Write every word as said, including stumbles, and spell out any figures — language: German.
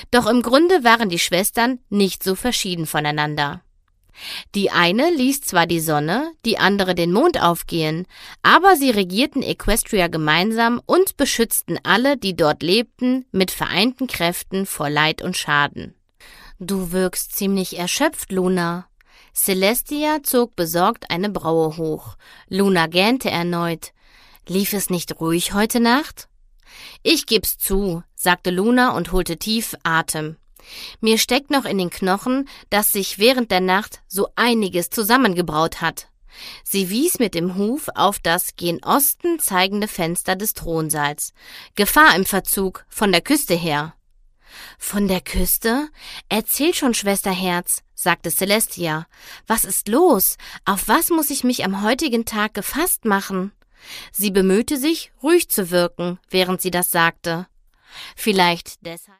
Doch im Grunde waren die Schwestern nicht so verschieden voneinander. Die eine ließ zwar die Sonne, die andere den Mond aufgehen, aber sie regierten Equestria gemeinsam und beschützten alle, die dort lebten, mit vereinten Kräften vor Leid und Schaden. »Du wirkst ziemlich erschöpft, Luna.« Celestia zog besorgt eine Braue hoch. Luna gähnte erneut. »Lief es nicht ruhig heute Nacht?« »Ich geb's zu«, sagte Luna und holte tief Atem. »Mir steckt noch in den Knochen, dass sich während der Nacht so einiges zusammengebraut hat.« Sie wies mit dem Huf auf das gen Osten zeigende Fenster des Thronsaals. »Gefahr im Verzug, von der Küste her.« »Von der Küste? Erzähl schon, Schwesterherz«, sagte Celestia. »Was ist los? Auf was muss ich mich am heutigen Tag gefasst machen?« Sie bemühte sich, ruhig zu wirken, während sie das sagte. »Vielleicht deshalb...«